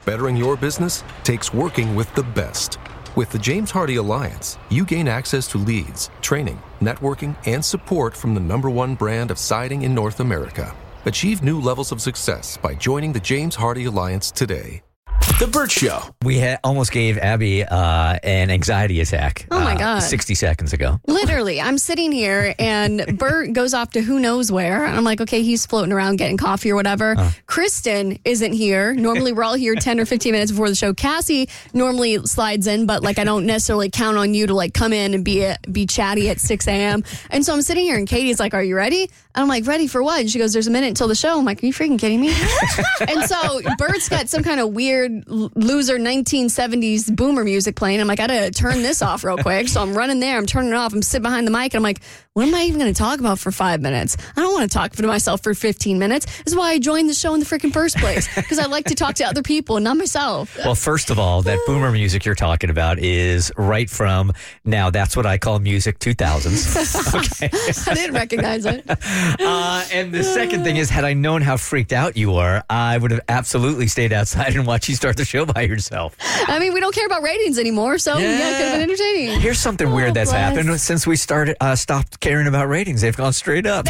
Bettering your business takes working with the best. With the James Hardie Alliance, you gain access to leads, training, networking, and support from the #1 brand of siding in North America. Achieve new levels of success by joining the James Hardie Alliance today. The Burt Show. We almost gave Abby an anxiety attack. Oh, my God. 60 seconds ago. Literally, I'm sitting here and Bert goes off to who knows where. And I'm like, okay, he's floating around getting coffee or whatever. Kristen isn't here. Normally, we're all here 10 or 15 minutes before the show. Cassie normally slides in, but like I don't necessarily count on you to like come in and be chatty at 6 a.m. And so I'm sitting here and Katie's like, are you ready? And I'm like, ready for what? And she goes, there's a minute until the show. I'm like, are you freaking kidding me? And so Bert's got some kind of weird loser 1970s boomer music playing. I'm like, I gotta turn this off real quick. So I'm running there. I'm turning it off. I'm sitting behind the mic and I'm like, what am I even going to talk about for 5 minutes? I don't want to talk to myself for 15 minutes. This is why I joined the show in the freaking first place. Because I like to talk to other people, not myself. Well, first of all, that boomer music you're talking about is right from, now that's what I call music 2000s. Okay. I didn't recognize it. And the second thing is, had I known how freaked out you were, I would have absolutely stayed outside and watched you start the show by yourself. I mean, we don't care about ratings anymore, so yeah, it could have been entertaining. Here's something weird that's bless. happened since we stopped caring about ratings. They've gone straight up.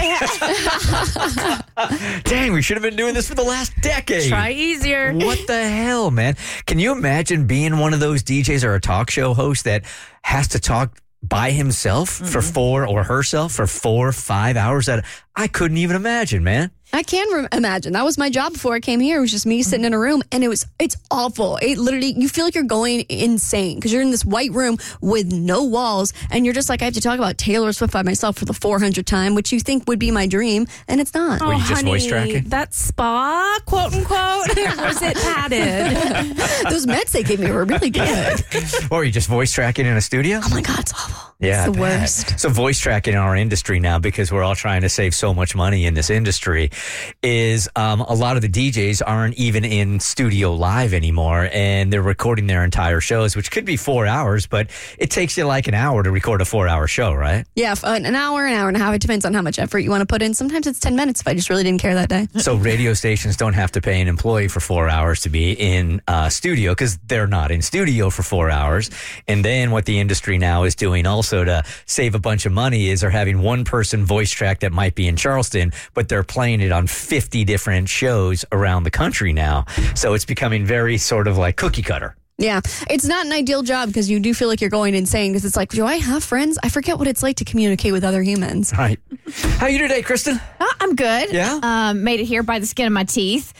Dang, we should have been doing this for the last decade. Try easier. What the hell, man? Can you imagine being one of those DJs or a talk show host that has to talk by himself for 4 or herself for 4 or 5 hours? I couldn't even imagine, man. I can imagine. That was my job before I came here. It was just me sitting in a room, and it's awful. It literally, you feel like you're going insane because you're in this white room with no walls, and you're just like, I have to talk about Taylor Swift by myself for the 400th time, which you think would be my dream, and it's not. Were you just voice tracking? That spa, quote unquote, was it padded? Those meds they gave me were really good. Or were you just voice tracking in a studio? Oh my God, it's awful. Yeah, it's the worst. So voice tracking in our industry now, because we're all trying to save so much money in this industry, is a lot of the DJs aren't even in studio live anymore, and they're recording their entire shows, which could be 4 hours, but it takes you like an hour to record a 4-hour show, right? Yeah, an hour and a half. It depends on how much effort you want to put in. Sometimes it's 10 minutes if I just really didn't care that day. So radio stations don't have to pay an employee for 4 hours to be in studio because they're not in studio for 4 hours. And then what the industry now is doing also to save a bunch of money is they're having one person voice track that might be in Charleston, but they're playing it on 50 different shows around the country now. So it's becoming very sort of like cookie cutter. Yeah, it's not an ideal job because you do feel like you're going insane because it's like, do I have friends? I forget what it's like to communicate with other humans. Right. How are you today, Kristen? I'm good. Yeah? Made it here by the skin of my teeth.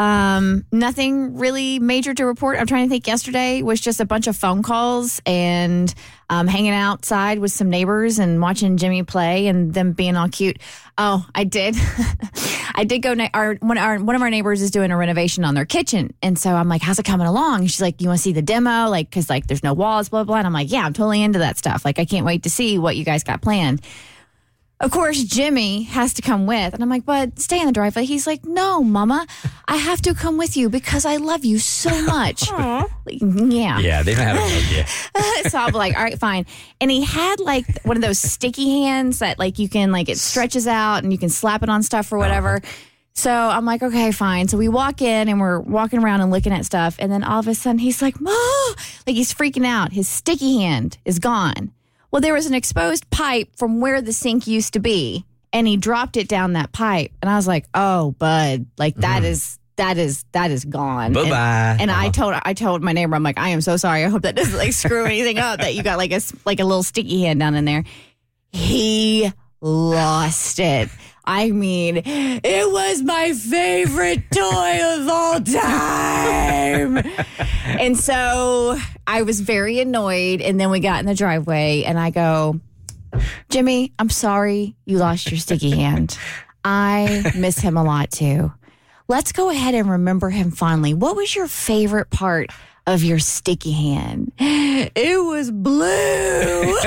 Nothing really major to report. I'm trying to think. Yesterday was just a bunch of phone calls and hanging outside with some neighbors and watching Jimmy play and them being all cute. Oh, I did. I did go. One of our neighbors is doing a renovation on their kitchen, and so I'm like, "How's it coming along?" And she's like, "You want to see the demo? Like, because like there's no walls, blah blah." And I'm like, "Yeah, I'm totally into that stuff. Like, I can't wait to see what you guys got planned." Of course, Jimmy has to come with. And I'm like, but stay in the driveway. He's like, no, Mama, I have to come with you because I love you so much. Yeah. Yeah, they don't have a idea. So I'm like, all right, fine. And he had like one of those sticky hands that like you can, like it stretches out and you can slap it on stuff or whatever. So I'm like, okay, fine. So we walk in and we're walking around and looking at stuff. And then all of a sudden he's like, Ma, like he's freaking out. His sticky hand is gone. Well, there was an exposed pipe from where the sink used to be, and he dropped it down that pipe. And I was like, "Oh, bud, like that is gone." Bye-bye. And I told my neighbor, I'm like, "I am so sorry. I hope that doesn't like screw anything up. That you got like a little sticky hand down in there." He lost it. I mean, it was my favorite toy of all time. And so I was very annoyed. And then we got in the driveway and I go, Jimmy, I'm sorry you lost your sticky hand. I miss him a lot too. Let's go ahead and remember him fondly. What was your favorite part of your sticky hand. It was blue.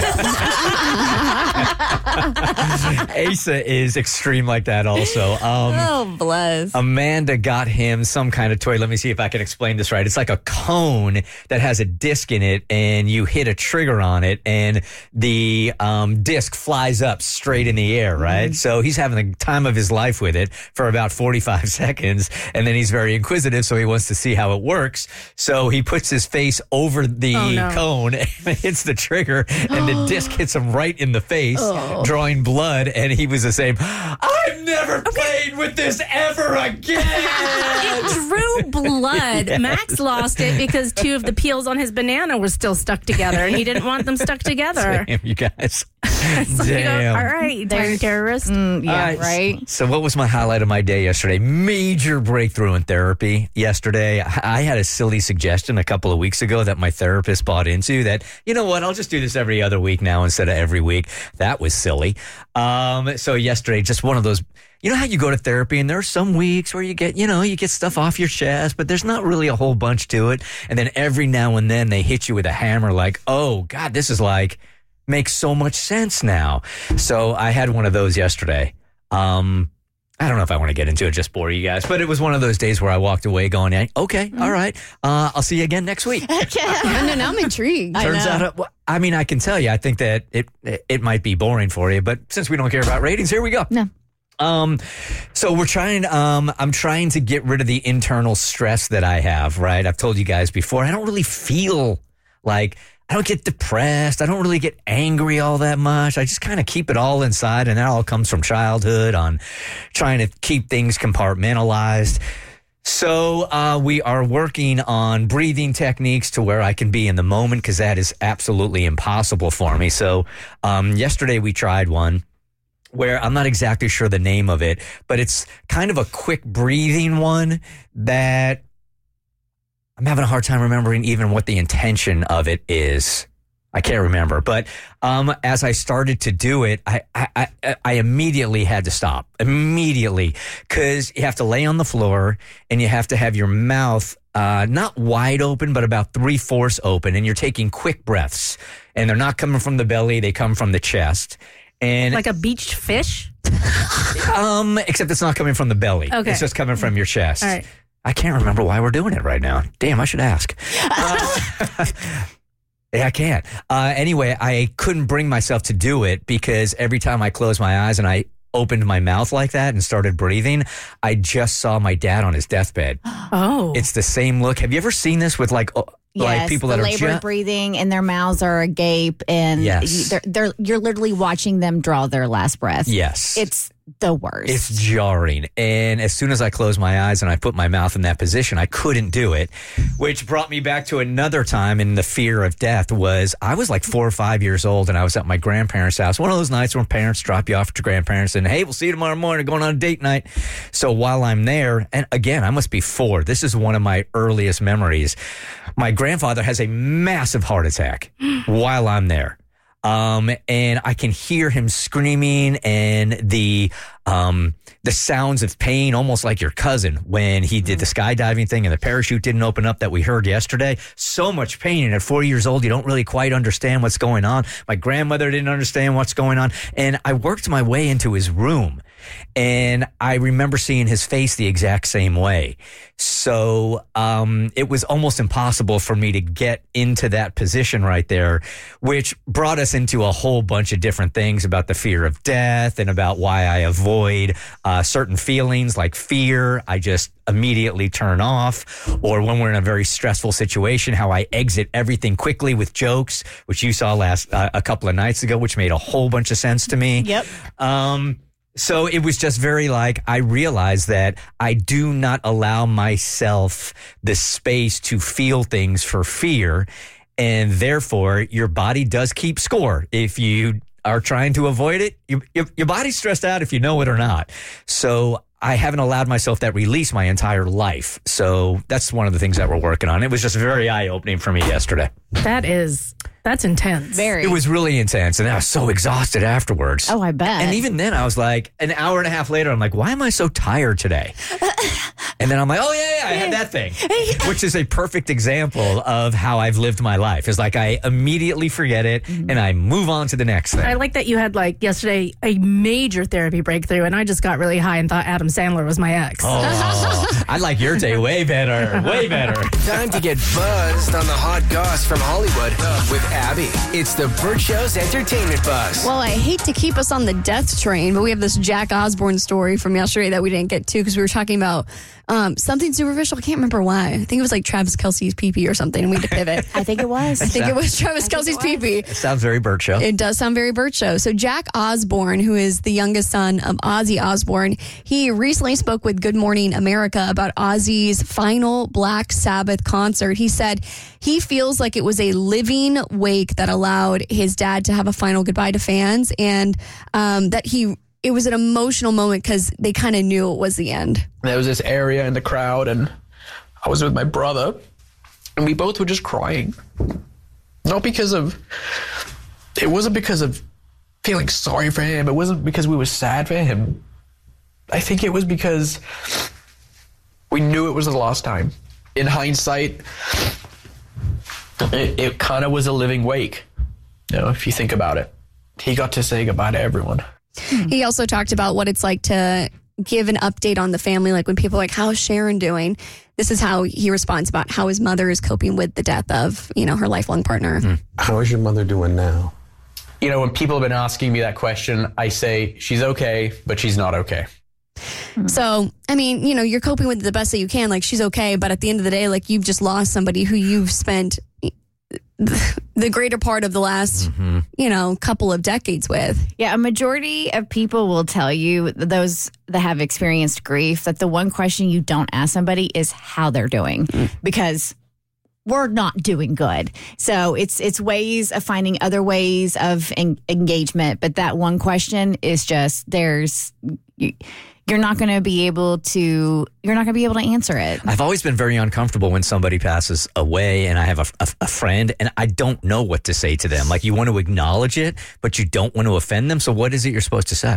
Asa is extreme like that also. Oh, bless. Amanda got him some kind of toy. Let me see if I can explain this right. It's like a cone that has a disc in it, and you hit a trigger on it, and the disc flies up straight in the air, right? So he's having the time of his life with it for about 45 seconds, and then he's very inquisitive, so he wants to see how it works. So he puts his face over the cone and hits the trigger, and the disc hits him right in the face, drawing blood, and he was the same. I've never played with this ever again. It drew blood. Yes. Max lost it because 2 of the peels on his banana were still stuck together, and he didn't want them stuck together. Damn, you guys. So Damn. All right, tiny terrorist. Yeah, right? So what was my highlight of my day yesterday? Major breakthrough in therapy yesterday. I had a silly suggestion a couple of weeks ago that my therapist bought into that, you know what, I'll just do this every other week now instead of every week. That was silly. So yesterday, just one of those, you know how you go to therapy and there are some weeks where you get, you get stuff off your chest, but there's not really a whole bunch to it. And then every now and then they hit you with a hammer like, oh God, this is like, makes so much sense now. So I had one of those yesterday. I don't know if I want to get into it, just bore you guys, but it was one of those days where I walked away going, okay, all right, I'll see you again next week. And now I'm intrigued. Turns out, I mean, I can tell you, I think that it might be boring for you, but since we don't care about ratings, here we go. No. So we're trying, I'm trying to get rid of the internal stress that I have, right? I've told you guys before, I don't really feel like, I don't get depressed. I don't really get angry all that much. I just kind of keep it all inside, and that all comes from childhood on trying to keep things compartmentalized. So we are working on breathing techniques to where I can be in the moment, because that is absolutely impossible for me. So yesterday we tried one where I'm not exactly sure the name of it, but it's kind of a quick breathing one that I'm having a hard time remembering even what the intention of it is. I can't remember. But as I started to do it, I immediately had to stop. Immediately. Because you have to lay on the floor and you have to have your mouth not wide open, but about 3/4 open. And you're taking quick breaths. And they're not coming from the belly. They come from the chest. And Like a beached fish? except it's not coming from the belly. Okay. It's just coming from your chest. All right. I can't remember why we're doing it right now. Damn, I should ask. Yeah, I can't. Anyway, I couldn't bring myself to do it because every time I closed my eyes and I opened my mouth like that and started breathing, I just saw my dad on his deathbed. Oh. It's the same look. Have you ever seen this with like people that the are labored breathing and their mouths are agape, and Yes. you're literally watching them draw their last breath. Yes. It's the worst. It's jarring. And as soon as I closed my eyes and I put my mouth in that position, I couldn't do it, which brought me back to another time in the fear of death. I was like 4 or 5 years old, and I was at my grandparents' house. One of those nights when parents drop you off at your grandparents and, hey, we'll see you tomorrow morning, going on a date night. So while I'm there, and again, I must be 4. This is one of my earliest memories. My grandfather has a massive heart attack while I'm there. And I can hear him screaming, and the sounds of pain, almost like your cousin when he did the skydiving thing and the parachute didn't open up that we heard yesterday. So much pain. And at 4 years old, you don't really quite understand what's going on. My grandmother didn't understand what's going on. And I worked my way into his room, and I remember seeing his face the exact same way. So, it was almost impossible for me to get into that position right there, which brought us into a whole bunch of different things about the fear of death and about why I avoid certain feelings like fear. I just immediately turn off, or when we're in a very stressful situation, how I exit everything quickly with jokes, which you saw a couple of nights ago, which made a whole bunch of sense to me. Yep. So it was just very I realized that I do not allow myself the space to feel things for fear. And therefore, your body does keep score. If you are trying to avoid it, your body's stressed out if you know it or not. So I haven't allowed myself that release my entire life. So that's one of the things that we're working on. It was just very eye-opening for me yesterday. That is That's intense. Very. It was really intense, and I was so exhausted afterwards. Oh, I bet. And even then, I was like, an hour and a half later, I'm like, why am I so tired today? And then I'm like, oh, yeah, I had that thing, which is a perfect example of how I've lived my life. It's like I immediately forget it, and I move on to the next thing. I like that you had, like, yesterday a major therapy breakthrough, and I just got really high and thought Adam Sandler was my ex. Oh, I like your day way better, way better. Time to get buzzed on the hot goss from Hollywood with Abby. It's the Burt Show's entertainment buzz. Well, I hate to keep us on the death train, but we have this Jack Osborne story from yesterday that we didn't get to because we were talking about something superficial. I can't remember why. I think it was like Travis Kelce's pee-pee or something, and we had to pivot. I think it was. I think it was Travis Kelce's pee-pee. It sounds very Burt Show. It does sound very Burt Show. So Jack Osborne, who is the youngest son of Ozzy Osbourne, he recently spoke with Good Morning America about Ozzy's final Black Sabbath concert. He said he feels like it was a living wake that allowed his dad to have a final goodbye to fans, and that it was an emotional moment because they kind of knew it was the end. There was this area in the crowd, and I was with my brother, and we both were just crying. It wasn't because of feeling sorry for him. It wasn't because we were sad for him. I think it was because we knew it was the last time. In hindsight, it kind of was a living wake. If you think about it, he got to say goodbye to everyone. He also talked about what it's like to give an update on the family. Like when people are like, how's Sharon doing? This is how he responds about how his mother is coping with the death of, her lifelong partner. How is your mother doing now? When people have been asking me that question, I say she's okay, but she's not okay. So, you're coping with it the best that you can. Like, she's okay, but at the end of the day, like, you've just lost somebody who you've spent the greater part of the last, couple of decades with. Yeah, a majority of people will tell you, those that have experienced grief, that the one question you don't ask somebody is how they're doing, because we're not doing good. So it's ways of finding other ways of engagement, but that one question is just you're not going to be able to answer it. I've always been very uncomfortable when somebody passes away and I have a friend and I don't know what to say to them. Like, you want to acknowledge it, but you don't want to offend them. So what is it you're supposed to say?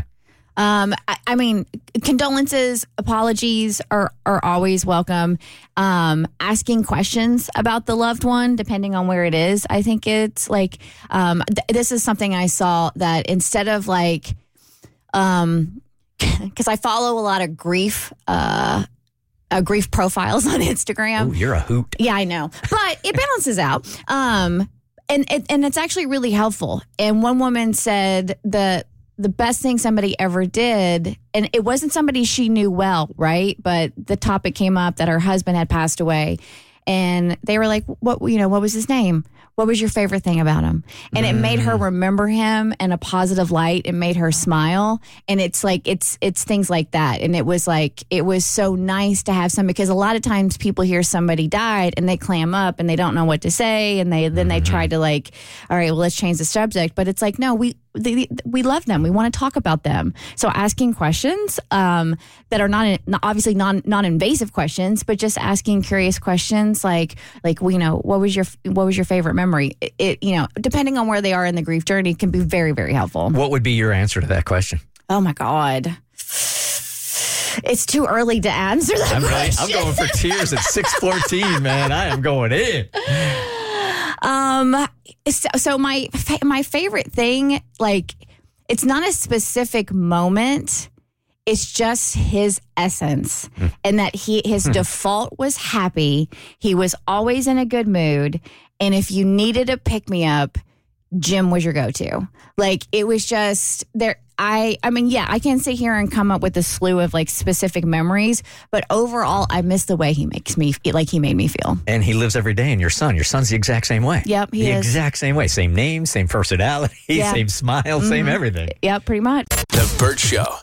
Condolences, apologies are always welcome. Asking questions about the loved one, depending on where it is. I think it's like, this is something I saw that instead of like, because I follow a lot of grief profiles on Instagram. Oh, you're a hoot. Yeah, I know, but it balances out. And it's actually really helpful. And one woman said the best thing somebody ever did, and it wasn't somebody she knew well, right? But the topic came up that her husband had passed away, and they were like, "What was his name? What was your favorite thing about him?" And it made her remember him in a positive light. It made her smile. And it's like, it's things like that. And it was so nice to have some, because a lot of times people hear somebody died and they clam up and they don't know what to say. And they try to like, all right, well, let's change the subject. But it's like, no, we love them. We want to talk about them. So asking questions that are obviously non-invasive questions, but just asking curious questions like what was your favorite memory? It depending on where they are in the grief journey, can be very, very helpful. What would be your answer to that question? Oh my God. It's too early to answer that question. I'm going for tears at 6:14, man. I am going in. So my favorite thing, like, it's not a specific moment. It's just his essence, and that his default was happy. He was always in a good mood. And if you needed a pick me up, Jim was your go-to. Like, it was just there. I can sit here and come up with a slew of like specific memories, but overall, I miss the way he makes me feel, like he made me feel. And he lives every day in your son. Your son's the exact same way. Yep, he is. The exact same way. Same name, same personality, same smile, same everything. Yep, pretty much. The Burt Show.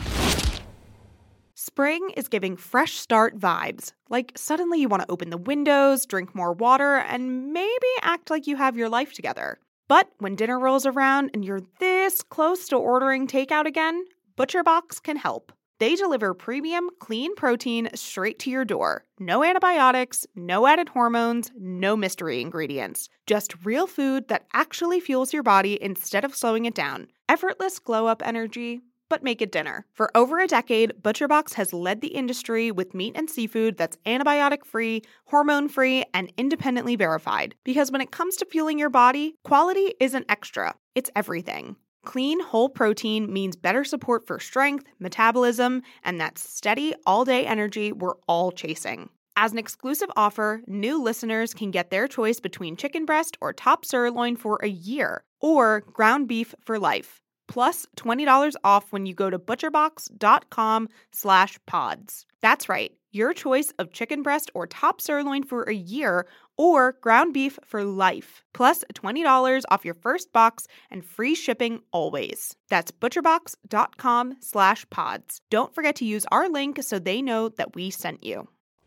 Spring is giving fresh start vibes. Like, suddenly you want to open the windows, drink more water, and maybe act like you have your life together. But when dinner rolls around and you're this close to ordering takeout again, ButcherBox can help. They deliver premium, clean protein straight to your door. No antibiotics, no added hormones, no mystery ingredients. Just real food that actually fuels your body instead of slowing it down. Effortless glow-up energy, but make it dinner. For over a decade, ButcherBox has led the industry with meat and seafood that's antibiotic-free, hormone-free, and independently verified. Because when it comes to fueling your body, quality isn't extra, it's everything. Clean, whole protein means better support for strength, metabolism, and that steady, all-day energy we're all chasing. As an exclusive offer, new listeners can get their choice between chicken breast or top sirloin for a year, or ground beef for life. Plus $20 off when you go to butcherbox.com/pods. That's right, your choice of chicken breast or top sirloin for a year or ground beef for life. Plus $20 off your first box and free shipping always. That's butcherbox.com/pods. Don't forget to use our link so they know that we sent you.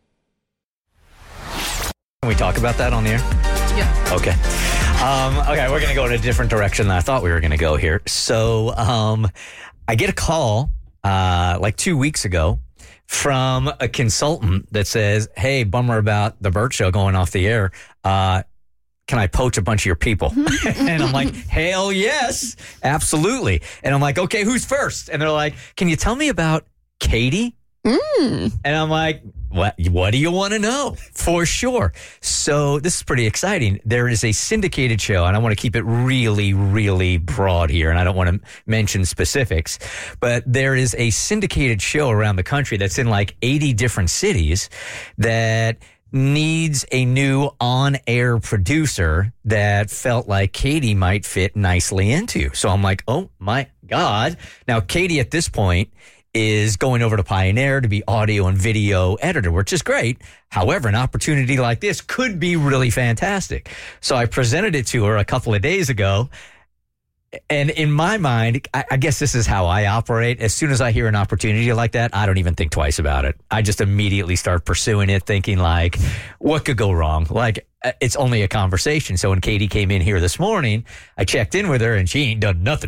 Can we talk about that on the air? Yeah. Okay. Okay, we're going to go in a different direction than I thought we were going to go here. So I get a call like 2 weeks ago from a consultant that says, hey, bummer about the Burt Show going off the air. Can I poach a bunch of your people? And I'm like, hell yes, absolutely. And I'm like, okay, who's first? And they're like, can you tell me about Katie? And I'm like, what do you want to know? For sure. So this is pretty exciting. There is a syndicated show, and I want to keep it really, really broad here, and I don't want to mention specifics, but there is a syndicated show around the country that's in like 80 different cities that needs a new on-air producer that felt like Katie might fit nicely into. So I'm like, oh my God. Now, Katie at this point is going over to Pioneer to be audio and video editor, which is great. However, an opportunity like this could be really fantastic. So I presented it to her a couple of days ago. And in my mind, I guess this is how I operate. As soon as I hear an opportunity like that, I don't even think twice about it. I just immediately start pursuing it, thinking like, what could go wrong? Like, it's only a conversation. So when Katie came in here this morning, I checked in with her and she ain't done nothing.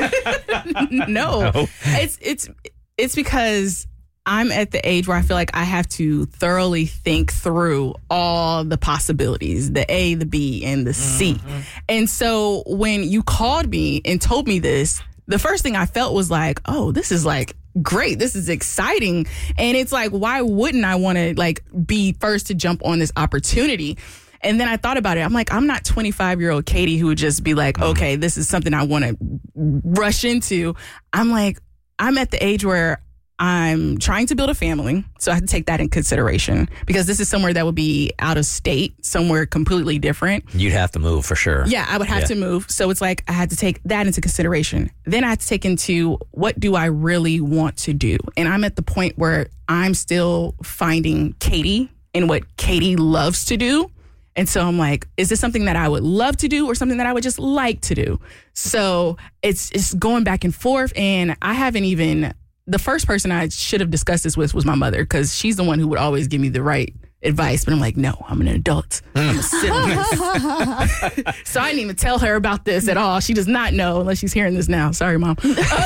No. It's because I'm at the age where I feel like I have to thoroughly think through all the possibilities, the A, the B, and the C. Mm-hmm. And so when you called me and told me this, the first thing I felt was like, oh, this is like great. This is exciting. And it's like, why wouldn't I want to like be first to jump on this opportunity? And then I thought about it. I'm like, I'm not 25-year-old Katie who would just be like, okay, this is something I want to rush into. I'm like, I'm at the age where I'm trying to build a family, so I have to take that in consideration because this is somewhere that would be out of state, somewhere completely different. You'd have to move for sure. Yeah, I would have to move. So it's like I had to take that into consideration. Then I had to take into what do I really want to do? And I'm at the point where I'm still finding Katie and what Katie loves to do. And so I'm like, is this something that I would love to do or something that I would just like to do? So it's going back and forth. And I haven't even, the first person I should have discussed this with was my mother because she's the one who would always give me the right advice. But I'm like, no, I'm an adult. I'm a sit on this. So I didn't even tell her about this at all. She does not know unless she's hearing this now. Sorry, Mom.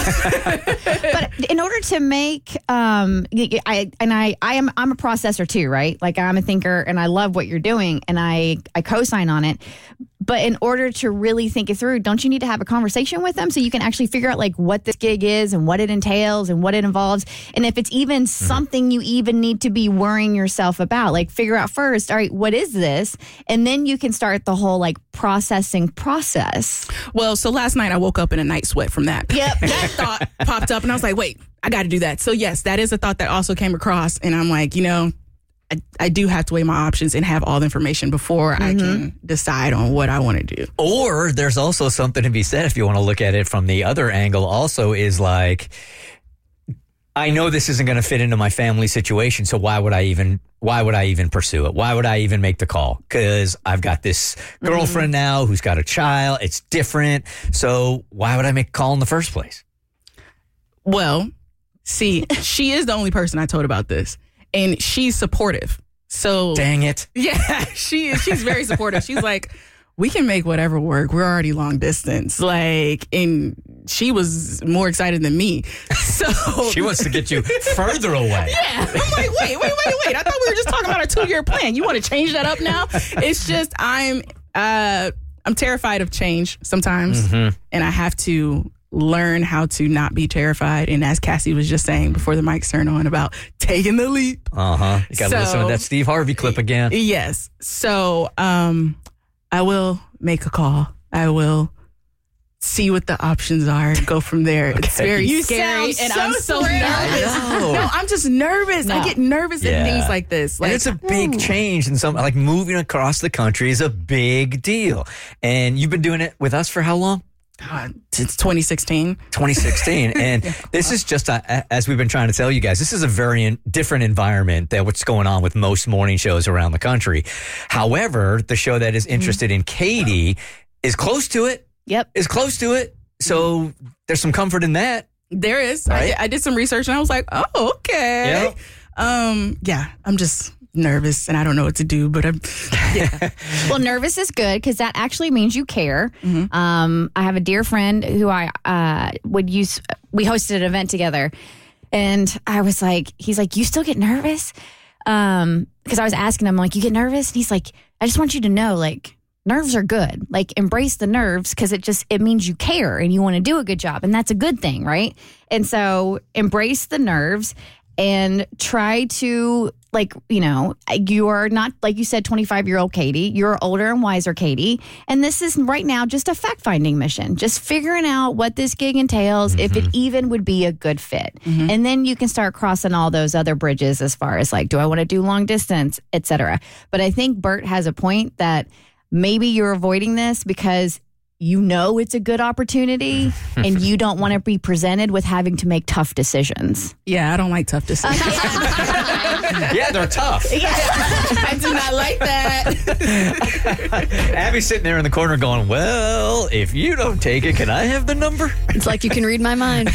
But in order to make, I'm a processor too, right? Like I'm a thinker and I love what you're doing and I co-sign on it. But in order to really think it through, don't you need to have a conversation with them so you can actually figure out like what this gig is and what it entails and what it involves? And if it's even something you even need to be worrying yourself about, like figure out first, all right, what is this? And then you can start the whole like processing process. Well, so last night I woke up in a night sweat from that. Yep. That thought popped up and I was like, wait, I got to do that. So yes, that is a thought that also came across. And I'm like, you know, I do have to weigh my options and have all the information before I can decide on what I want to do. Or there's also something to be said if you want to look at it from the other angle also is like, I know this isn't going to fit into my family situation, so why would I even pursue it? Why would I even make the call? Because I've got this girlfriend now who's got a child. It's different. So why would I make a call in the first place? Well, see, she is the only person I told about this. And she's supportive. So dang it. Yeah, she is. She's very supportive. She's like, we can make whatever work. We're already long distance. Like, and she was more excited than me. So She wants to get you further away. yeah. I'm like, wait. I thought we were just talking about a 2-year plan. You want to change that up now? It's just I'm terrified of change sometimes, and I have to learn how to not be terrified. And as Cassie was just saying before the mics turned on about taking the leap. You got to listen to that Steve Harvey clip again. Yes. So I will make a call. I will see what the options are and go from there. It's very scary, and I'm so nervous. No, I'm just nervous. I get nervous at things like this. Like, and it's a big change, and like moving across the country is a big deal. And you've been doing it with us for how long? Since 2016. 2016. And this is just, as we've been trying to tell you guys, this is a very different environment than what's going on with most morning shows around the country. However, the show that is interested in Katie is close to it. Yep. Is close to it. So there's some comfort in that. There is. Right? I did some research and I was like, oh, okay. Yep. I'm just nervous and I don't know what to do, but Well, nervous is good because that actually means you care. I have a dear friend who I would use. We hosted an event together, and I was like, he's like, you still get nervous? Because I was asking him, like, you get nervous? And he's like, I just want you to know, like, nerves are good. Like, embrace the nerves because it means you care and you want to do a good job, and that's a good thing, right? And so embrace the nerves and try to, like, you know, you are not, like you said, 25-year-old Katie. You're older and wiser Katie. And this is right now just a fact-finding mission, just figuring out what this gig entails, if it even would be a good fit. And then you can start crossing all those other bridges as far as, like, do I want to do long distance, et cetera. But I think Bert has a point that maybe you're avoiding this because you know it's a good opportunity and you don't want to be presented with having to make tough decisions. yeah, I don't like tough decisions. Yeah, they're tough. I do not like that. Abby's sitting there in the corner going, well, if you don't take it, can I have the number? It's like you can read my mind.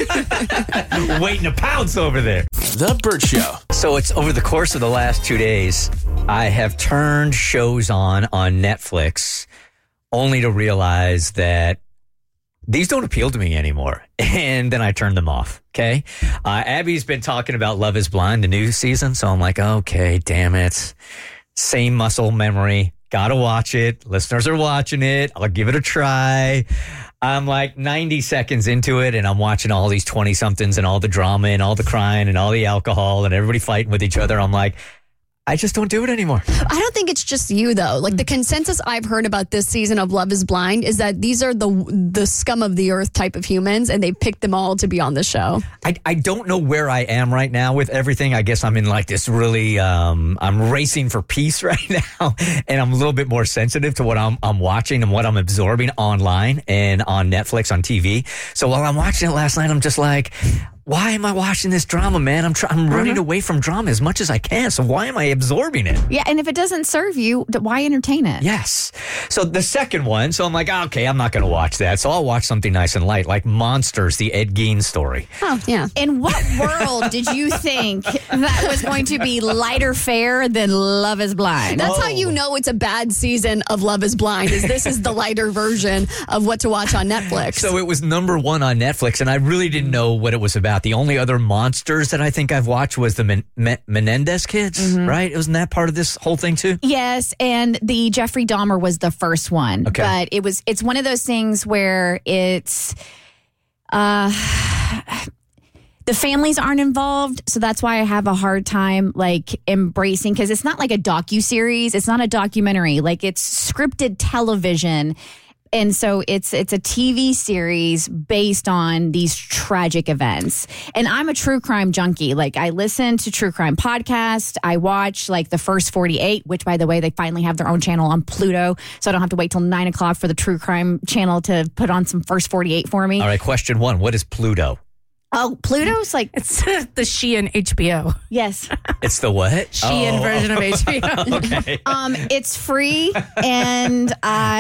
Waiting to pounce over there. The Bert Show. So it's over the course of the last 2 days, I have turned shows on Netflix only to realize that these don't appeal to me anymore. And then I turned them off. Okay. Abby's been talking about Love is Blind, the new season. So I'm like, okay, damn it. Same muscle memory. Gotta watch it. Listeners are watching it. I'll give it a try. I'm like 90 seconds into it and I'm watching all these 20 somethings and all the drama and all the crying and all the alcohol and everybody fighting with each other. I'm like, I just don't do it anymore. I don't think it's just you, though. Like, the consensus I've heard about this season of Love is Blind is that these are the scum of the earth type of humans, and they picked them all to be on the show. I don't know where I am right now with everything. I guess I'm in like this really, I'm racing for peace right now, and I'm a little bit more sensitive to what I'm watching and what I'm absorbing online and on Netflix, on TV. So while I'm watching it last night, I'm just like, why am I watching this drama, man? I'm running away from drama as much as I can. So why am I absorbing it? Yeah, and if it doesn't serve you, why entertain it? Yes. So the second one, so I'm like, okay, I'm not going to watch that. So I'll watch something nice and light, like Monsters, the Ed Gein story. Oh, yeah. In what world did you think that was going to be lighter fare than Love is Blind? That's how you know it's a bad season of Love is Blind, is this is the lighter version of what to watch on Netflix. So it was number one on Netflix, and I really didn't know what it was about. The only other Monsters that I think I've watched was the Menendez kids, right? Wasn't that part of this whole thing too? Yes, and the Jeffrey Dahmer was the first one. Okay. But it's one of those things where it's the families aren't involved, so that's why I have a hard time like embracing, because it's not like a docuseries, it's not a documentary, like it's scripted television. And so it's a TV series based on these tragic events. And I'm a true crime junkie. Like, I listen to true crime podcasts. I watch like the First 48, which, by the way, they finally have their own channel on Pluto. So I don't have to wait till 9 o'clock for the true crime channel to put on some First 48 for me. All right, question one. What is Pluto? Oh, Pluto's like It's the Shein HBO. yes. It's the what? Shein version of HBO. Okay. It's free, and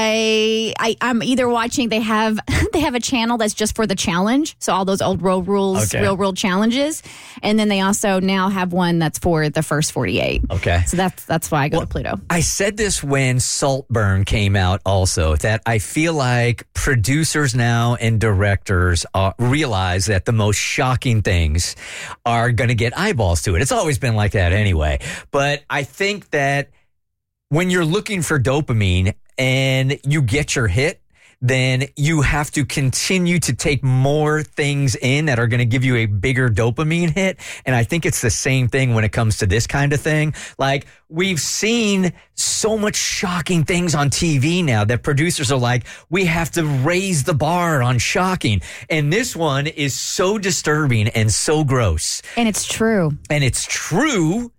I'm either watching. They have a channel that's just for the challenge, so all those old road rules, Okay. real world challenges, and then they also now have one that's for the first 48. Okay. So that's why I go to Pluto. I said this when Saltburn came out also, that I feel like producers now and directors realize that the most shocking things are going to get eyeballs to it. It's always been like that anyway. But I think that when you're looking for dopamine and you get your hit, then you have to continue to take more things in that are going to give you a bigger dopamine hit. And I think it's the same thing when it comes to this kind of thing. Like, we've seen so much shocking things on TV now that producers are like, we have to raise the bar on shocking. And this one is so disturbing and so gross. And it's true. And it's true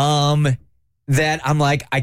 that I'm like, I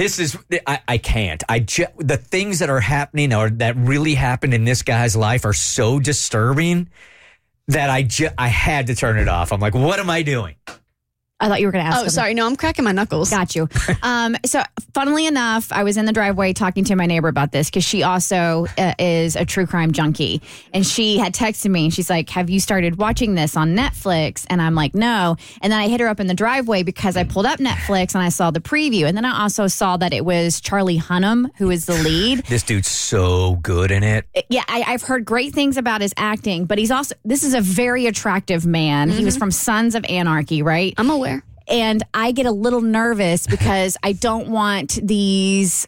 can't. The things that are happening or that really happened in this guy's life are so disturbing that I had to turn it off. I'm like, what am I doing? I thought you were going to ask. Oh, sorry. No, I'm cracking my knuckles. Got you. So, funnily enough, I was in the driveway talking to my neighbor about this because she also is a true crime junkie. And she had texted me and she's like, have you started watching this on Netflix? And I'm like, no. And then I hit her up in the driveway because I pulled up Netflix and I saw the preview. And then I also saw that it was Charlie Hunnam who is the lead. This dude's so good in it. Yeah, I've heard great things about his acting, but this is a very attractive man. He was from Sons of Anarchy, right? I'm aware. And I get a little nervous because I don't want these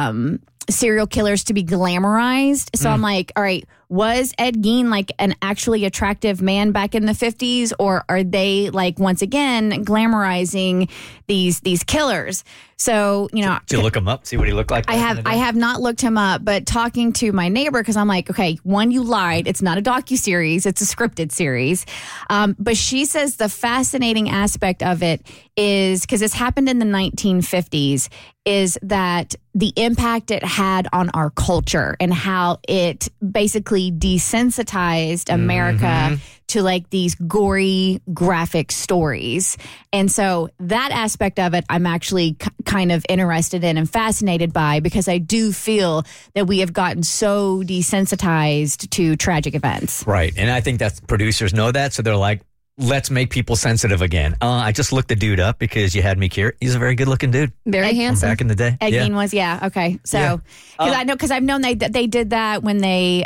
serial killers to be glamorized. So I'm like, all right, was Ed Gein like an actually attractive man back in the 50s? Or are they like, once again, glamorizing these killers? So, you know. Did you look him up, see what he looked like? I have not looked him up, but talking to my neighbor, because I'm like, okay, one, you lied. It's not a docuseries. It's a scripted series. But she says the fascinating aspect of it is, because this happened in the 1950s, is that the impact it had on our culture and how it basically desensitized America to like these gory, graphic stories. And so that aspect of it, I'm actually kind of interested in and fascinated by, because I do feel that we have gotten so desensitized to tragic events. Right. And I think that producers know that. So they're like, let's make people sensitive again. I just looked the dude up because you had me curious. He's a very good looking dude. Very handsome. Back in the day. Ed Gein was, okay. So, because I've known they did that when the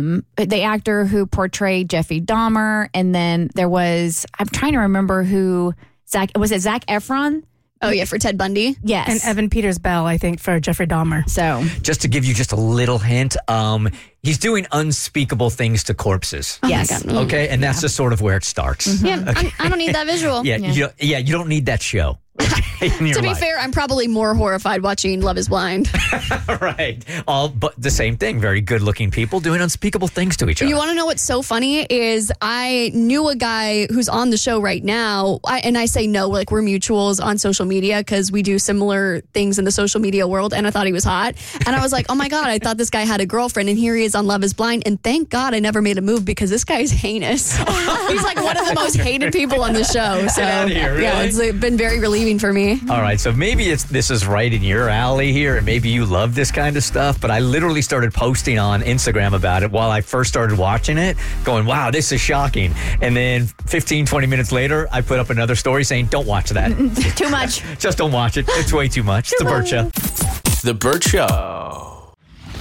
actor who portrayed Jeffrey Dahmer, and then there was, I'm trying to remember who, Zac Efron? Oh, yeah, for Ted Bundy. Yes. And Evan Peters Bell, I think, for Jeffrey Dahmer. So, just to give you just a little hint, he's doing unspeakable things to corpses. yes. Okay, and that's just sort of where it starts. Yeah, I don't need that visual. Yeah, you don't need that show. In your To be life. fair, I'm probably more horrified watching Love is Blind. Right. But the same thing. Very good looking people doing unspeakable things to each other. You want to know what's so funny is I knew a guy who's on the show right now, and I say no, like we're mutuals on social media because we do similar things in the social media world, and I thought he was hot. And I was like, oh my God, I thought this guy had a girlfriend, and here he is on Love is Blind. And thank God I never made a move because this guy's heinous. He's like one of the most hated people on the show. So outta here, really? yeah, it's been very relieving for me. All right, so maybe this is right in your alley here, and maybe you love this kind of stuff, but I literally started posting on Instagram about it while I first started watching it, going, wow, this is shocking. And then 15, 20 minutes later, I put up another story saying, don't watch that. Too much. Just don't watch it. It's way too much. It's The Burt Show. The Burt Show.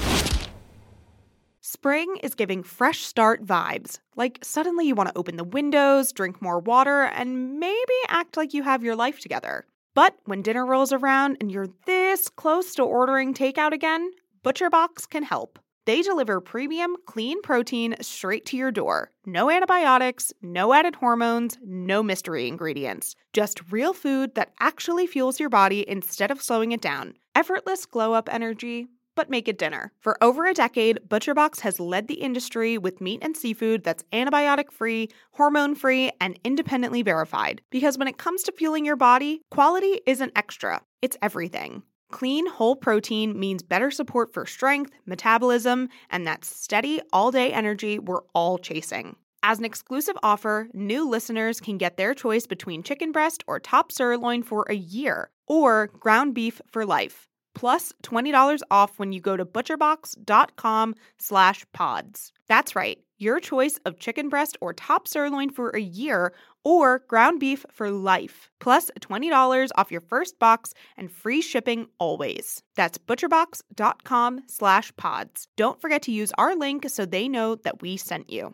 Spring is giving fresh start vibes. Like suddenly you want to open the windows, drink more water, and maybe act like you have your life together. But when dinner rolls around and you're this close to ordering takeout again, ButcherBox can help. They deliver premium, clean protein straight to your door. No antibiotics, no added hormones, no mystery ingredients. Just real food that actually fuels your body instead of slowing it down. Effortless glow-up energy, but make it dinner. For over a decade, ButcherBox has led the industry with meat and seafood that's antibiotic-free, hormone-free, and independently verified. Because when it comes to fueling your body, quality isn't extra, it's everything. Clean, whole protein means better support for strength, metabolism, and that steady, all-day energy we're all chasing. As an exclusive offer, new listeners can get their choice between chicken breast or top sirloin for a year, or ground beef for life, plus $20 off when you go to butcherbox.com/pods. That's right, your choice of chicken breast or top sirloin for a year, or ground beef for life, plus $20 off your first box and free shipping always. That's butcherbox.com/pods. Don't forget to use our link so they know that we sent you.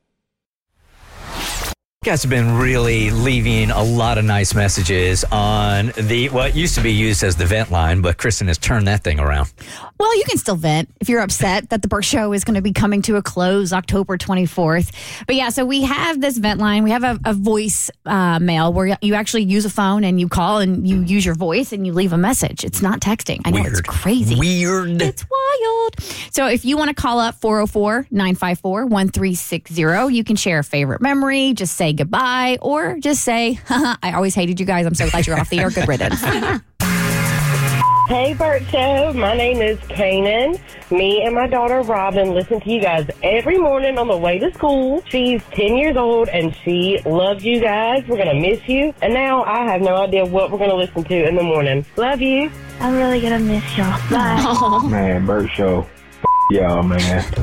You guys have been really leaving a lot of nice messages on what used to be used as the vent line, but Kristen has turned that thing around. Well, you can still vent if you're upset that the Burt Show is going to be coming to a close October 24th. But yeah, so we have this vent line. We have a voice mail where you actually use a phone and you call and you use your voice and you leave a message. It's not texting. I know it's crazy. Weird. It's wild. So if you want to call up 404-954-1360, you can share a favorite memory, just say goodbye, or just say, I always hated you guys. I'm so glad you're off the air. Good riddance. Hey, Burt Show. My name is Kanan. Me and my daughter, Robin, listen to you guys every morning on the way to school. She's 10 years old, and she loves you guys. We're going to miss you. And now I have no idea what we're going to listen to in the morning. Love you. I'm really going to miss y'all. Bye. Man, Burt Show. Y'all, man.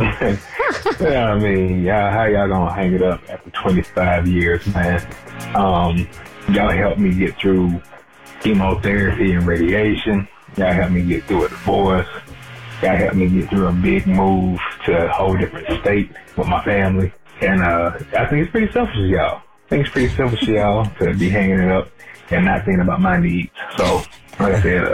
Yeah, I mean, how y'all going to hang it up after 25 years, man? Y'all helped me get through chemotherapy and radiation. Y'all helped me get through a divorce. Y'all helped me get through a big move to a whole different state with my family. And I think it's pretty selfish of y'all. I think it's pretty selfish of y'all to be hanging it up and not thinking about my needs. So, like I said,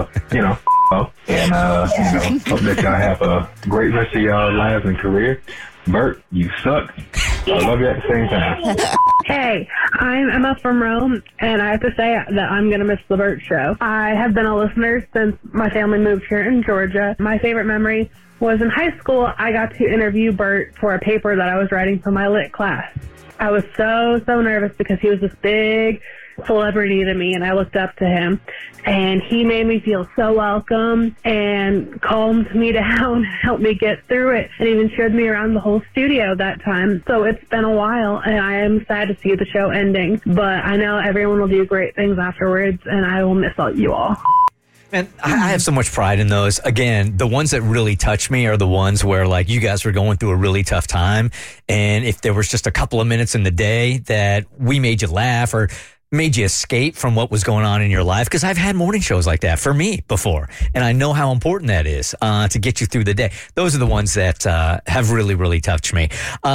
and hope that y'all have a great rest of y'all lives and career. Burt, you suck. I love you at the same time. Hey, I'm Emma from Rome, and I have to say that I'm going to miss the Burt Show. I have been a listener since my family moved here in Georgia. My favorite memory was in high school. I got to interview Burt for a paper that I was writing for my lit class. I was so nervous because he was this big celebrity to me, and I looked up to him, and he made me feel so welcome and calmed me down, helped me get through it, and even showed me around the whole studio that time. So it's been a while, and I am sad to see the show ending, but I know everyone will do great things afterwards, and I will miss you all. And I have so much pride in those. Again, the ones that really touch me are the ones where, like, you guys were going through a really tough time, and if there was just a couple of minutes in the day that we made you laugh or made you escape from what was going on in your life, because I've had morning shows like that for me before, and I know how important that is to get you through the day. Those are the ones that have really, really touched me.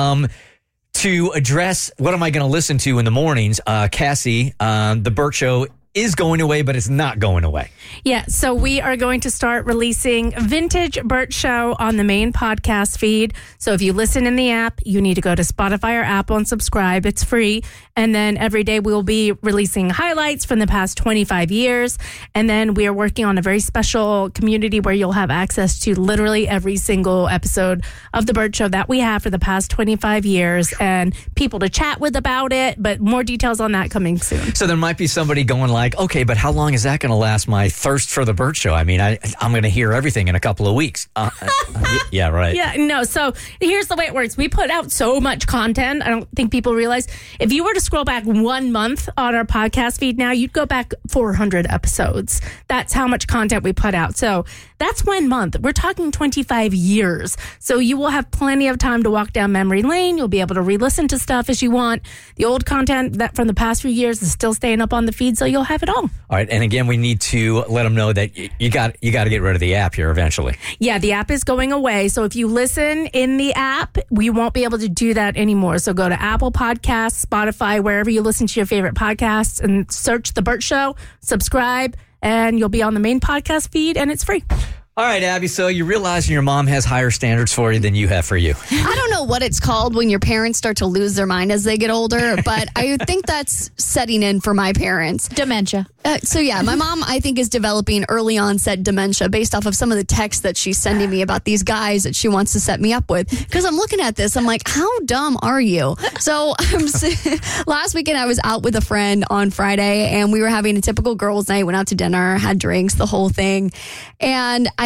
To address what am I going to listen to in the mornings, Cassie, the Burt Show is going away, but it's not going away. Yeah, so we are going to start releasing Vintage Burt Show on the main podcast feed. So if you listen in the app, you need to go to Spotify or Apple and subscribe. It's free. And then every day we'll be releasing highlights from the past 25 years. And then we are working on a very special community where you'll have access to literally every single episode of the Burt Show that we have for the past 25 years and people to chat with about it. But more details on that coming soon. So there might be somebody going like, okay, but how long is that going to last my thirst for the Burt Show? I mean, I'm going to hear everything in a couple of weeks. Yeah, right. Yeah, no. So here's the way it works. We put out so much content. I don't think people realize. If you were to scroll back 1 month on our podcast feed now, you'd go back 400 episodes. That's how much content we put out. So that's 1 month. We're talking 25 years. So you will have plenty of time to walk down memory lane. You'll be able to re-listen to stuff as you want. The old content that from the past few years is still staying up on the feed, so you'll have it all. All right. And again, we need to let them know that you got to get rid of the app here eventually. Yeah, the app is going away. So if you listen in the app, we won't be able to do that anymore. So go to Apple Podcasts, Spotify, wherever you listen to your favorite podcasts, and search The Burt Show, subscribe, and you'll be on the main podcast feed, and it's free. All right, Abby, so you realize your mom has higher standards for you than you have for you. I don't know what it's called when your parents start to lose their mind as they get older, but I think that's setting in for my parents. Dementia. So yeah, my mom, I think, is developing early onset dementia based off of some of the texts that she's sending me about these guys that she wants to set me up with. Because I'm looking at this, I'm like, how dumb are you? So last weekend I was out with a friend on Friday, and we were having a typical girls' night, went out to dinner, had drinks, the whole thing. And I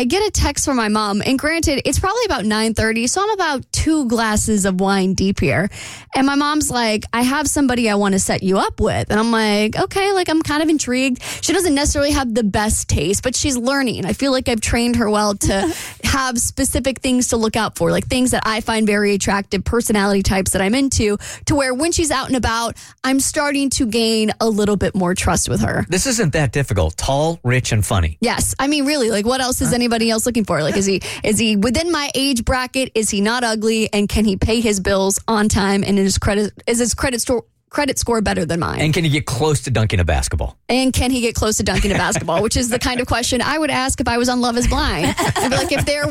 I get a text from my mom, and granted, it's probably about 9:30, so I'm about 2 glasses of wine deep here. And my mom's like, I have somebody I want to set you up with. And I'm like, okay, like I'm kind of intrigued. She doesn't necessarily have the best taste, but she's learning. I feel like I've trained her well to have specific things to look out for, like things that I find very attractive, personality types that I'm into, to where when she's out and about, I'm starting to gain a little bit more trust with her. This isn't that difficult. Tall, rich, and funny. Yes. I mean, really, like what else is anybody else looking for? Like, is he within my age bracket? Is he not ugly? And can he pay his bills on time? And is his credit score better than mine? And can he get close to dunking a basketball? And can he get close to dunking a basketball? Which is the kind of question I would ask if I was on Love is Blind. I'd be like, if there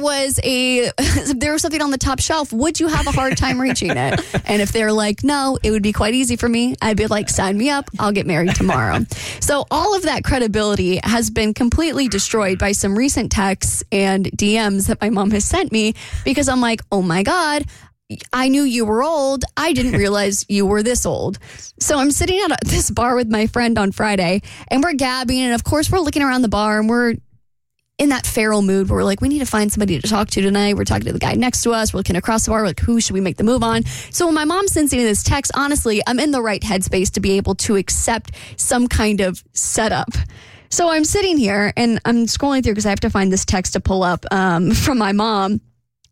was something on the top shelf, would you have a hard time reaching it? And if they're like, no, it would be quite easy for me, I'd be like, sign me up. I'll get married tomorrow. So all of that credibility has been completely destroyed by some recent texts and DMs that my mom has sent me, because I'm like, oh my God, I knew you were old. I didn't realize you were this old. So I'm sitting at this bar with my friend on Friday, and we're gabbing. And of course, we're looking around the bar, and we're in that feral mood where we're like, we need to find somebody to talk to tonight. We're talking to the guy next to us. We're looking across the bar. We're like, who should we make the move on? So when my mom sends me this text, honestly, I'm in the right headspace to be able to accept some kind of setup. So I'm sitting here, and I'm scrolling through because I have to find this text to pull up from my mom.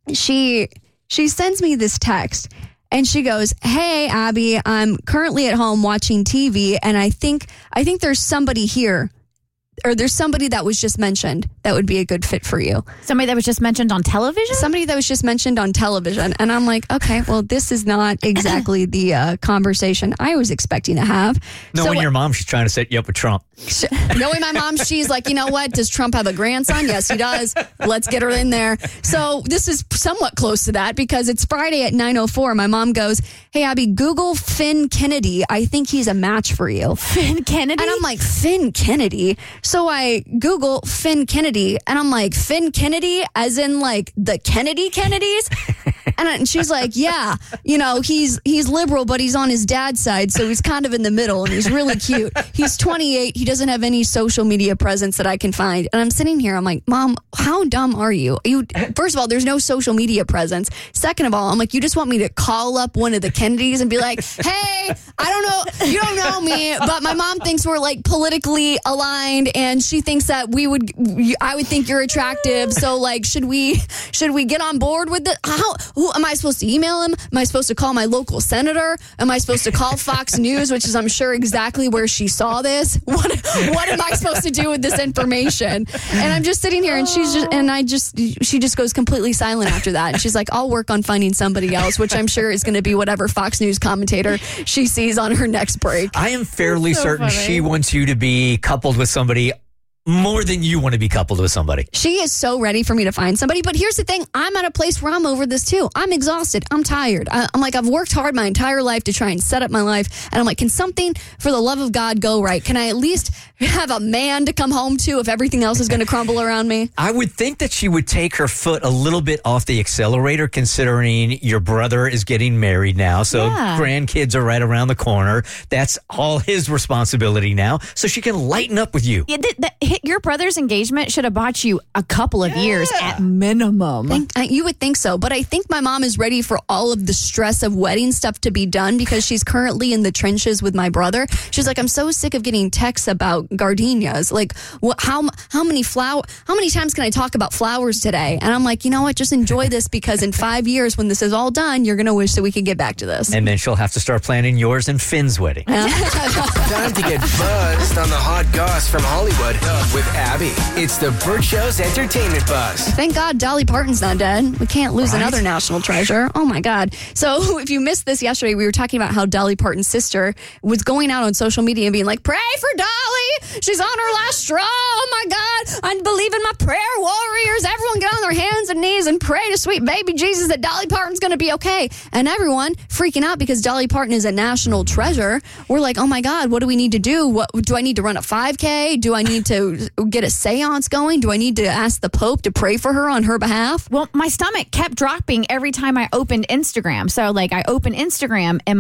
She sends me this text, and she goes, hey, Abby, I'm currently at home watching TV, and I think there's somebody here, or there's somebody that was just mentioned that would be a good fit for you. Somebody that was just mentioned on television? Somebody that was just mentioned on television. And I'm like, okay, well, this is not exactly the conversation I was expecting to have. Knowing your mom, she's trying to set you up with Trump. Knowing my mom, she's like, you know what? Does Trump have a grandson? Yes, he does. Let's get her in there. So this is somewhat close to that, because it's Friday at 9:04. My mom goes, hey, Abby, Google Finn Kennedy. I think he's a match for you. Finn Kennedy? And I'm like, Finn Kennedy? So I Google Finn Kennedy, and I'm like, Finn Kennedy as in like the Kennedys? And she's like, yeah, you know, he's liberal, but he's on his dad's side, so he's kind of in the middle, and he's really cute. He's 28. He doesn't have any social media presence that I can find. And I'm sitting here, I'm like, Mom, how dumb are you? First of all, there's no social media presence. Second of all, I'm like, you just want me to call up one of the Kennedys and be like, hey, I don't know, you don't know me, but my mom thinks we're like politically aligned, and she thinks that I would think you're attractive. So like, should we get on board with it? Who am I supposed to email him? Am I supposed to call my local senator? Am I supposed to call Fox News, which is I'm sure exactly where she saw this? What am I supposed to do with this information? And I'm just sitting here, and she just goes completely silent after that. And she's like, I'll work on finding somebody else, which I'm sure is going to be whatever Fox News commentator she sees on her next break. I am fairly certain she wants you to be coupled with somebody more than you want to be coupled with somebody. She is so ready for me to find somebody. But here's the thing. I'm at a place where I'm over this too. I'm exhausted. I'm tired. I'm like, I've worked hard my entire life to try and set up my life. And I'm like, can something for the love of God go right? Can I at least have a man to come home to if everything else is going to crumble around me? I would think that she would take her foot a little bit off the accelerator, considering your brother is getting married now. So grandkids are right around the corner. That's all his responsibility now. So she can lighten up with you. Yeah, your brother's engagement should have bought you a couple of years at minimum. You would think so, but I think my mom is ready for all of the stress of wedding stuff to be done, because she's currently in the trenches with my brother. She's like, I'm so sick of getting texts about gardenias. Like, how many times can I talk about flowers today? And I'm like, you know what? Just enjoy this, because in 5 years, when this is all done, you're going to wish that we could get back to this. And then she'll have to start planning yours and Finn's wedding. Time to get buzzed on the hot goss from Hollywood with Abby. It's the Burt Show's entertainment buzz. Thank God Dolly Parton's not dead. We can't lose another national treasure. Oh my God. So if you missed this yesterday, we were talking about how Dolly Parton's sister was going out on social media and being like, pray for Dolly. She's on her last straw. Oh my God. I believe in my prayer warriors. Everyone get on their hands and knees and pray to sweet baby Jesus that Dolly Parton's going to be okay. And everyone freaking out because Dolly Parton is a national treasure. We're like, oh my God, what do we need to do? What do I need to run a 5K? Do I need to get a seance going? Do I need to ask the Pope to pray for her on her behalf? Well, my stomach kept dropping every time I opened Instagram. So like I opened Instagram and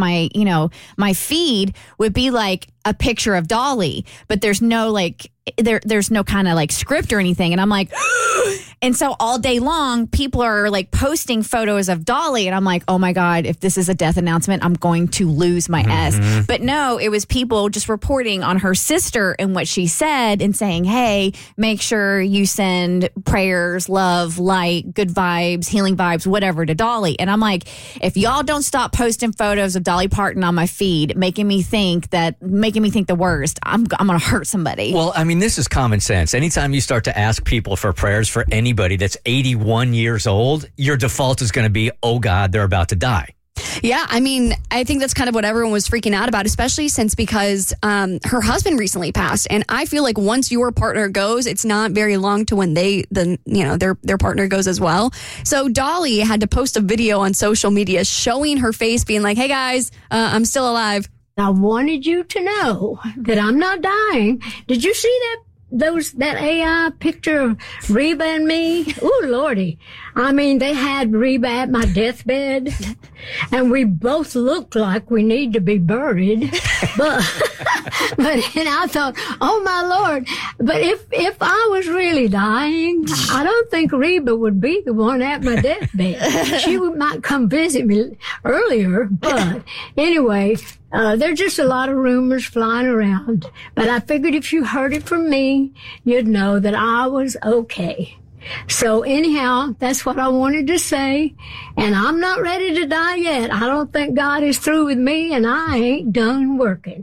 my feed would be like a picture of Dolly, but there's no like there's no kind of like script or anything. And I'm like, And so all day long, people are like posting photos of Dolly. And I'm like, oh my God, if this is a death announcement, I'm going to lose my S. But no, it was people just reporting on her sister and what she said and saying, hey, make sure you send prayers, love, light, good vibes, healing vibes, whatever to Dolly. And I'm like, if y'all don't stop posting photos of Dolly Parton on my feed, making me think the worst, I'm going to hurt somebody. Well, I mean, this is common sense. Anytime you start to ask people for prayers for anybody that's 81 years old, your default is going to be, oh God, they're about to die. Yeah, I mean, I think that's kind of what everyone was freaking out about, especially because her husband recently passed, and I feel like once your partner goes, it's not very long to when their partner goes as well. So Dolly had to post a video on social media showing her face, being like, "Hey guys, I'm still alive." I wanted you to know that I'm not dying. Did you see that AI picture of Reba and me? Ooh, Lordy. I mean, they had Reba at my deathbed, and we both looked like we need to be buried. But and I thought, oh my Lord. But if I was really dying, I don't think Reba would be the one at my deathbed. She might come visit me earlier, but anyway, there's just a lot of rumors flying around. But I figured if you heard it from me, you'd know that I was okay. So anyhow, that's what I wanted to say. And I'm not ready to die yet. I don't think God is through with me, and I ain't done working.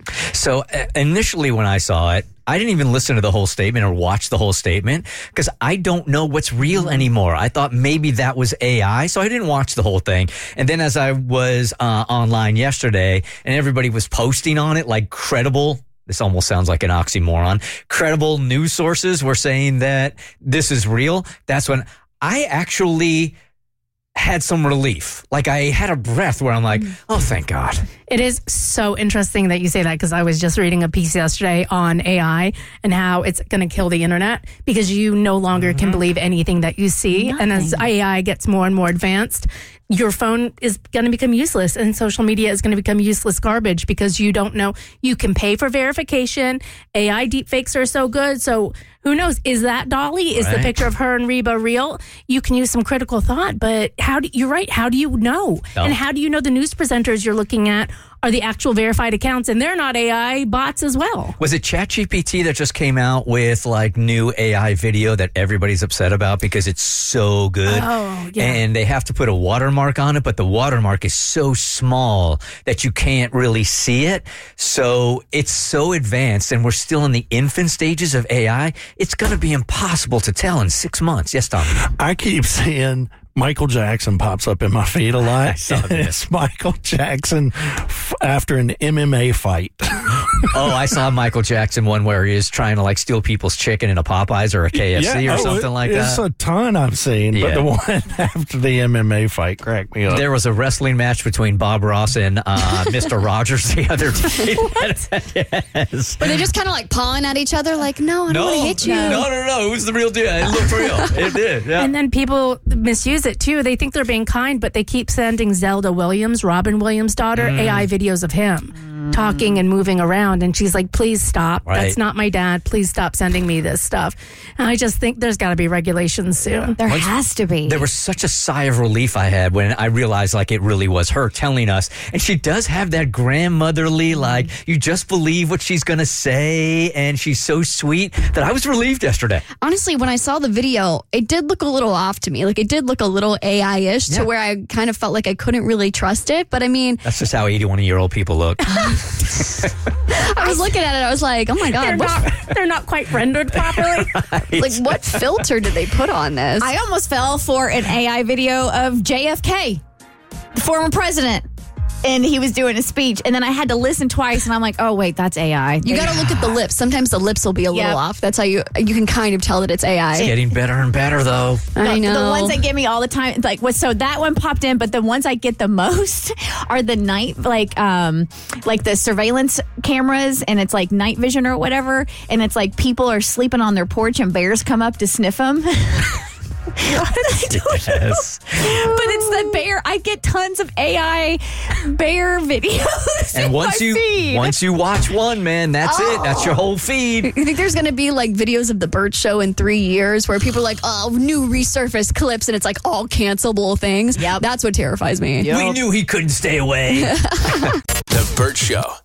So initially when I saw it, I didn't even listen to the whole statement or watch the whole statement because I don't know what's real anymore. I thought maybe that was AI, so I didn't watch the whole thing. And then as I was online yesterday and everybody was posting on it, like credible, this almost sounds like an oxymoron, credible news sources were saying that this is real. That's when I actually had some relief. Like I had a breath where I'm like, oh, thank God. It is so interesting that you say that because I was just reading a piece yesterday on AI and how it's going to kill the internet because you no longer can believe anything that you see. And as AI gets more and more advanced, your phone is going to become useless and social media is going to become useless garbage because you don't know. You can pay for verification. AI deepfakes are so good. So who knows? Is that Dolly? Is the picture of her and Reba real? You can use some critical thought, but you're right. How do you know? And how do you know the news presenters you're looking at are the actual verified accounts and they're not AI bots as well? Was it ChatGPT that just came out with like new AI video that everybody's upset about because it's so good? Oh, yeah. And they have to put a watermark on it, but the watermark is so small that you can't really see it. So it's so advanced and we're still in the infant stages of AI. It's going to be impossible to tell in 6 months. Yes, Tom. I keep seeing Michael Jackson pops up in my feed a lot. I saw that. It's Michael Jackson after an MMA fight. Oh, I saw Michael Jackson one where he is trying to like steal people's chicken in a Popeyes or a KFC or something like that. It's a ton I've seen, but the one after the MMA fight cracked me up. There was a wrestling match between Bob Ross and Mr. Rogers the other day. Yes. Were they just kind of like pawing at each other like, no, I don't want to hit you? No. It was the real deal. It looked real. It did. Yeah. And then people misuse it too. They think they're being kind, but they keep sending Zelda Williams, Robin Williams' daughter, AI videos of him talking and moving around. And she's like, please stop. Right. That's not my dad. Please stop sending me this stuff. And I just think there's got to be regulations soon. There has to be. There was such a sigh of relief I had when I realized like it really was her telling us. And she does have that grandmotherly, like, you just believe what she's going to say. And she's so sweet that I was relieved yesterday. Honestly, when I saw the video, it did look a little off to me. Like it did look a little AI-ish to where I kind of felt like I couldn't really trust it. But I mean, that's just how 81-year-old people look. I was looking at it. I was like, oh my God. They're not quite rendered properly. Right. Like what filter did they put on this? I almost fell for an AI video of JFK, the former president. And he was doing a speech, and then I had to listen twice, and I'm like, oh, wait, that's AI. You got to look at the lips. Sometimes the lips will be a little off. That's how you can kind of tell that it's AI. It's getting better and better, though. I know. The ones that get me all the time, like, so that one popped in, but the ones I get the most are the night, like the surveillance cameras, and it's like night vision or whatever, and it's like people are sleeping on their porch, and bears come up to sniff them. Yes. But it's the bear. I get tons of AI bear videos. And once you watch one, man, that's it. That's your whole feed. You think there's going to be like videos of the Burt Show in 3 years where people are like, oh, new resurfaced clips, and it's like all cancelable things? Yep. That's what terrifies me. We knew he couldn't stay away. The Burt Show.